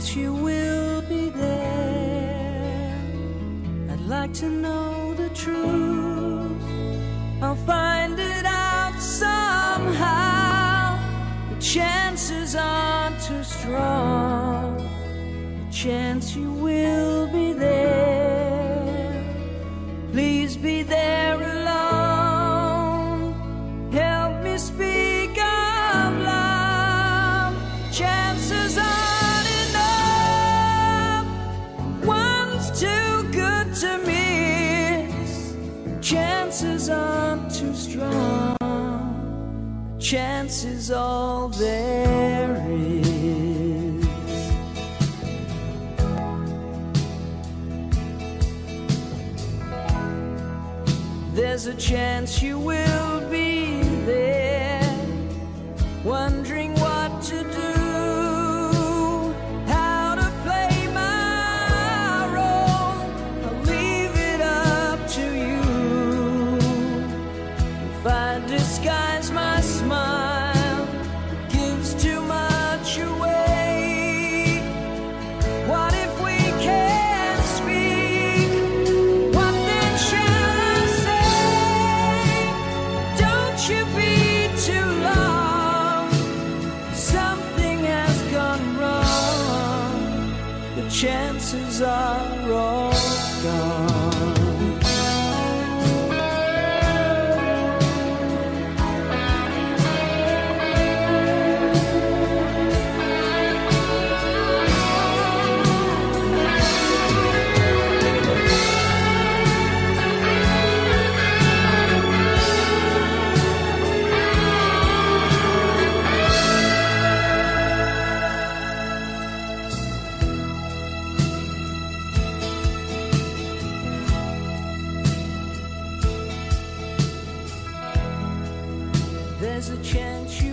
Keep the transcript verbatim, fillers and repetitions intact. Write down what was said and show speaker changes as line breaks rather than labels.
chance you will be there. I'd like to know the truth. I'll find it out somehow. The chances aren't too strong. The chance you will be there. Please be there alone. Help me speak out loud. Chances aren't enough. One's too good to miss. Chances aren't too strong. The chances all there is. There's a chance you will be there, wondering what to do, how to play my role. I'll leave it up to you. If I disguise my smile, it gives too much away. What if we can't speak? What then shall I say? Don't you be too long. Something has gone wrong. The chances are all gone. There's a chance you